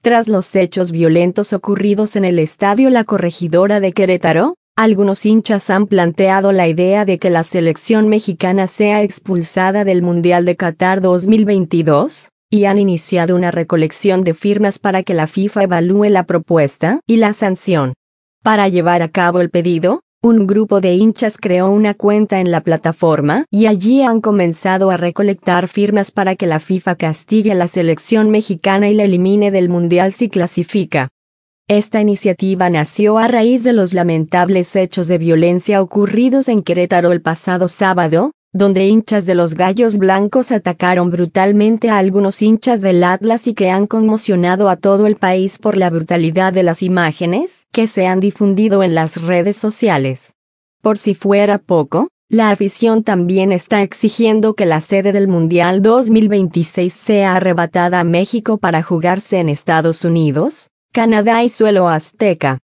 Tras los hechos violentos ocurridos en el Estadio La Corregidora de Querétaro, algunos hinchas han planteado la idea de que la selección mexicana sea expulsada del Mundial de Qatar 2022, y han iniciado una recolección de firmas para que la FIFA evalúe la propuesta y la sanción. Para llevar a cabo el pedido, un grupo de hinchas creó una cuenta en la plataforma y allí han comenzado a recolectar firmas para que la FIFA castigue a la selección mexicana y la elimine del Mundial si clasifica. Esta iniciativa nació a raíz de los lamentables hechos de violencia ocurridos en Querétaro el pasado sábado, donde hinchas de los Gallos Blancos atacaron brutalmente a algunos hinchas del Atlas y que han conmocionado a todo el país por la brutalidad de las imágenes que se han difundido en las redes sociales. Por si fuera poco, la afición también está exigiendo que la sede del Mundial 2026 sea arrebatada a México para jugarse en Estados Unidos, Canadá y suelo azteca.